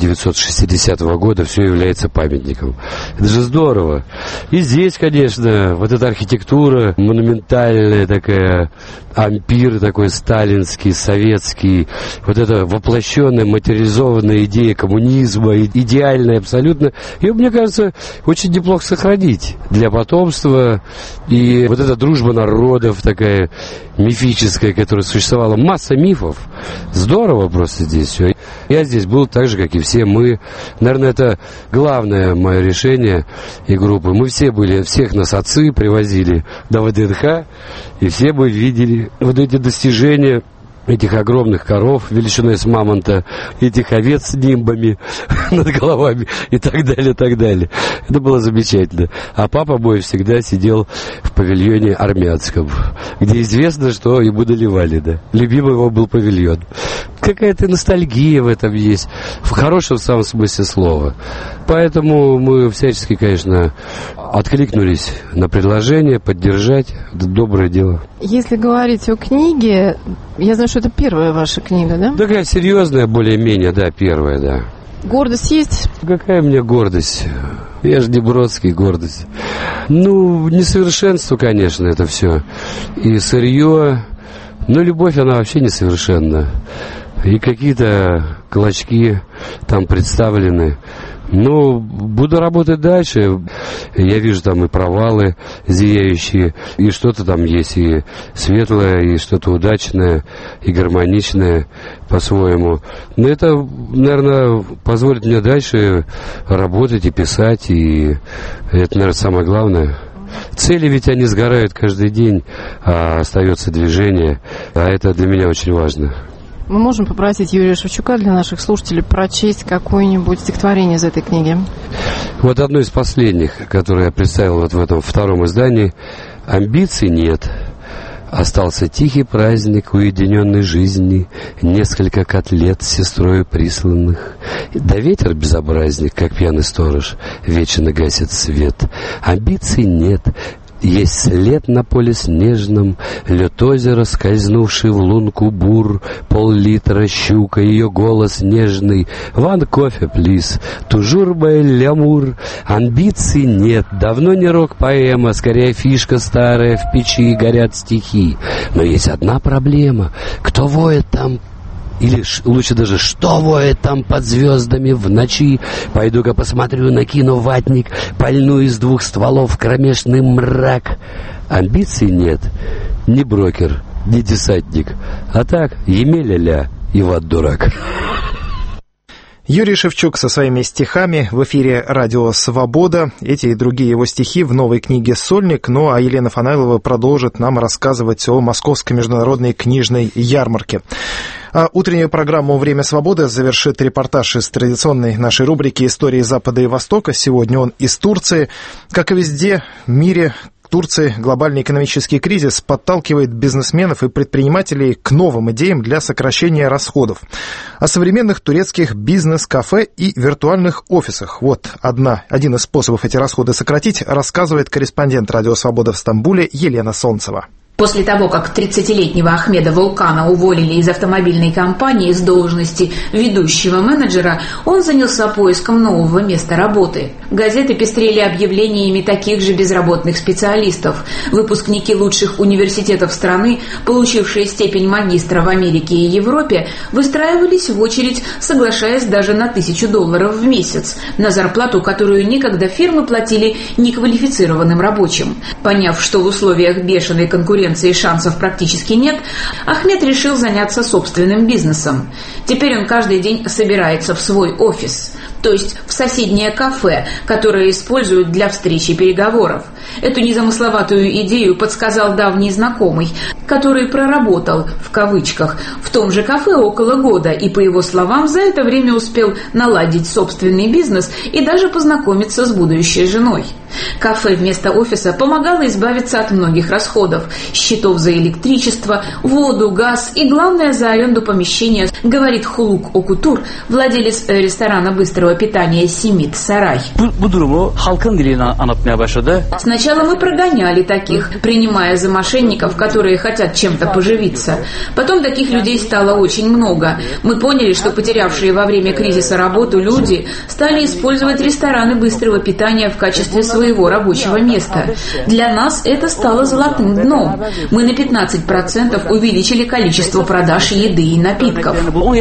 1960 года, все является памятником. Это же здорово. И здесь, конечно, вот эта архитектура монументальная такая, ампир такой сталинский, советский, вот эта воплощенная, материализованная идея коммунизма, идеальная абсолютно, ее, мне кажется, очень неплохо сохранить для потомства. И вот эта дружба народов такая мифическая, которая существовала, масса мифов. Здорово просто здесь все. Я здесь был так же, как и все мы. Наверное, это главное мое решение и группы. Мы все были, всех нас отцы привозили до ВДНХ, и все мы видели вот эти достижения этих огромных коров величиной с мамонта, этих овец с нимбами над головами и так далее, так далее. Это было замечательно. А папа мой всегда сидел в павильоне армянском, где известно, что ему доливали, да. Любимый его был павильон. Какая-то ностальгия в этом есть, в хорошем самом смысле слова. Поэтому мы всячески, конечно, откликнулись на предложение поддержать это доброе дело. Если говорить о книге, я знаю, что это первая ваша книга, да? Такая серьезная, более-менее, да, первая, да. Гордость есть? Какая у меня гордость? Я же не Бродский, гордость. Ну, несовершенство, конечно, это все. И сырье, но любовь, она вообще несовершенна. И какие-то клочки там представлены. Ну, буду работать дальше. Я вижу там и провалы зияющие, и что-то там есть и светлое, и что-то удачное, и гармоничное по-своему. Но это, наверное, позволит мне дальше работать и писать, и это, наверное, самое главное. Цели ведь они сгорают каждый день, а остается движение, а это для меня очень важно. Мы можем попросить Юрия Шевчука для наших слушателей прочесть какое-нибудь стихотворение из этой книги? Вот одно из последних, которое я представил вот в этом втором издании. «Амбиций нет. Остался тихий праздник уединенной жизни, несколько котлет с сестрою присланных. Да ветер безобразник, как пьяный сторож, вечно гасит свет. Амбиций нет». Есть след на поле снежном, лед озера, скользнувший в лунку бур, пол-литра щука, ее голос нежный. «Ван кофе, плиз, тужур бай лямур». Амбиций нет, давно не рок-поэма, скорее фишка старая, в печи горят стихи. Но есть одна проблема. Кто воет там? Или лучше даже, что воет там под звездами в ночи? Пойду-ка посмотрю, накину ватник, пальну из двух стволов кромешный мрак. Амбиций нет, ни брокер, ни десантник. А так, емеля-ля, и ват дурак. Юрий Шевчук со своими стихами в эфире радио «Свобода». Эти и другие его стихи в новой книге «Сольник». Ну а Елена Фанаилова продолжит нам рассказывать о Московской международной книжной ярмарке. А утреннюю программу «Время свободы» завершит репортаж из традиционной нашей рубрики «Истории Запада и Востока». Сегодня он из Турции. Как и везде в мире, Турции глобальный экономический кризис подталкивает бизнесменов и предпринимателей к новым идеям для сокращения расходов. О современных турецких бизнес-кафе и виртуальных офисах. Вот один из способов эти расходы сократить, рассказывает корреспондент «Радио Свобода» в Стамбуле Елена Солнцева. После того, как 30-летнего Ахмеда Вулкана уволили из автомобильной компании с должности ведущего менеджера, он занялся поиском нового места работы. Газеты пестрели объявлениями таких же безработных специалистов. Выпускники лучших университетов страны, получившие степень магистра в Америке и Европе, выстраивались в очередь, соглашаясь даже на $1000 в месяц, на зарплату, которую некогда фирмы платили неквалифицированным рабочим. Поняв, что в условиях бешеной конкуренции шансов практически нет, Ахмед решил заняться собственным бизнесом. Теперь он каждый день собирается в свой офис, то есть в соседнее кафе, которое используют для встреч и переговоров. Эту незамысловатую идею подсказал давний знакомый, который проработал, в кавычках, в том же кафе около года и, по его словам, за это время успел наладить собственный бизнес и даже познакомиться с будущей женой. Кафе вместо офиса помогало избавиться от многих расходов – счетов за электричество, воду, газ и, главное, за аренду помещения, говорит Хулук Окутур, владелец ресторана быстрого питания «Симит Сарай». Bu durumu halkın diliyle anlatmaya başladı. Сначала Сначала мы прогоняли таких, принимая за мошенников, которые хотят чем-то поживиться. Потом таких людей стало очень много. Мы поняли, что потерявшие во время кризиса работу люди стали использовать рестораны быстрого питания в качестве своего рабочего места. Для нас это стало золотым дном. Мы на 15% увеличили количество продаж еды и напитков.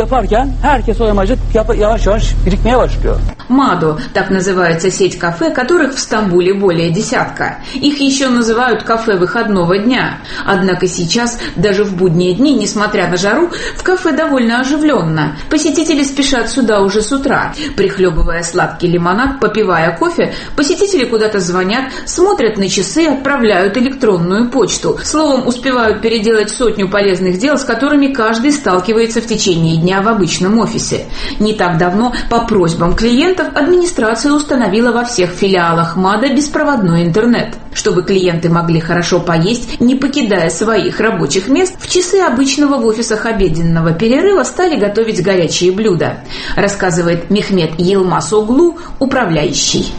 Мадо, так называется сеть кафе, которых в Стамбуле более десятка. Их еще называют кафе выходного дня. Однако сейчас, даже в будние дни, несмотря на жару, в кафе довольно оживленно. Посетители спешат сюда уже с утра. Прихлебывая сладкий лимонад, попивая кофе, посетители куда-то звонят, смотрят на часы, отправляют электронную почту. Словом, успевают переделать сотню полезных дел, с которыми каждый сталкивается в течение дня в обычном офисе. Не так давно, по просьбам клиентов, администрация установила во всех филиалах МАДО беспроводной интернет. Чтобы клиенты могли хорошо поесть, не покидая своих рабочих мест, в часы обычного в офисах обеденного перерыва стали готовить горячие блюда, рассказывает Мехмет Йылмаз-оглу, управляющий.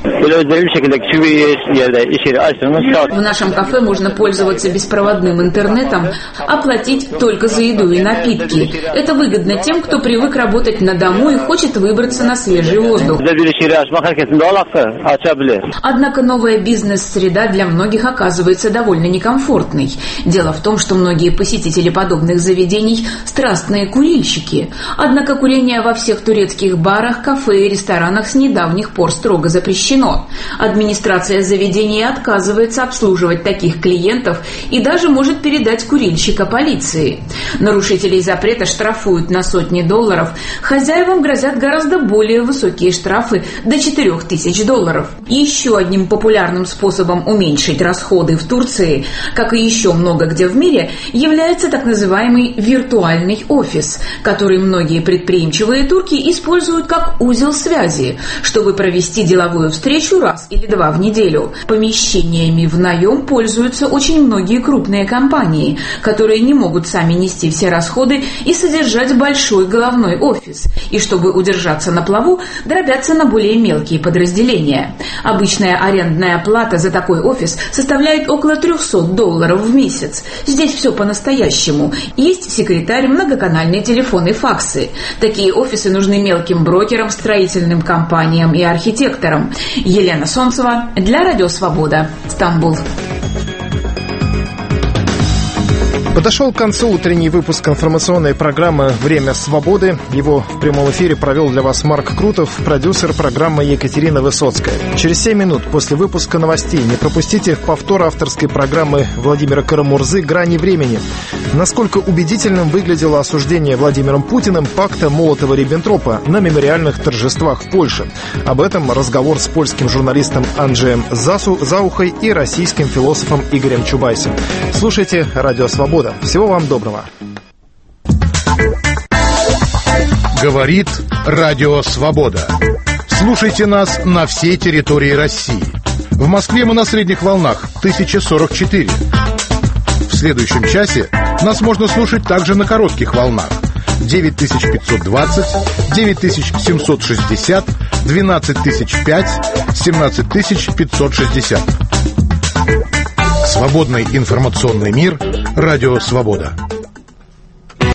В нашем кафе можно пользоваться беспроводным интернетом, оплатить только за еду и напитки. Это выгодно тем, кто привык работать на дому и хочет выбраться на свежий воздух. Однако новая бизнес-среда для многих оказывается довольно некомфортной. Дело в том, что многие посетители подобных заведений – страстные курильщики. Однако курение во всех турецких барах, кафе и ресторанах с недавних пор строго запрещено. Администрация заведения отказывается обслуживать таких клиентов и даже может передать курильщика полиции. Нарушителей запрета штрафуют на сотни долларов. Хозяевам грозят гораздо более высокие штрафы – до $4000. Еще одним популярным способом уменьшить расходы в Турции, как и еще много где в мире, является так называемый виртуальный офис, который многие предприимчивые турки используют как узел связи, чтобы провести деловую встречу раз или два в неделю. Помещениями в наем пользуются очень многие крупные компании, которые не могут сами нести все расходы и содержать большой головной офис, и чтобы удержаться на плаву, дробятся на более мелкие подразделения. Обычная арендная плата за такой офис составляет около $300 в месяц. Здесь все по-настоящему. Есть секретарь, многоканальные телефоны, факсы. Такие офисы нужны мелким брокерам, строительным компаниям и архитекторам. Елена Солнцева для Радио Свобода, Стамбул. Подошел к концу утренний выпуск информационной программы «Время свободы». Его в прямом эфире провел для вас Марк Крутов, продюсер программы Екатерина Высоцкая. Через 7 минут после выпуска новостей не пропустите повтор авторской программы Владимира Карамурзы «Грани времени». Насколько убедительным выглядело осуждение Владимиром Путиным пакта Молотова-Риббентропа на мемориальных торжествах в Польше. Об этом разговор с польским журналистом Анджеем Заухой и российским философом Игорем Чубайсом. Слушайте «Радио Свобода». Всего вам доброго. Говорит Радио Свобода. Слушайте нас на всей территории России. В Москве мы на средних волнах 1044. В следующем часе нас можно слушать также на коротких волнах 9520, 9760, 12005, 17560. Свободный информационный мир. Радио Свобода.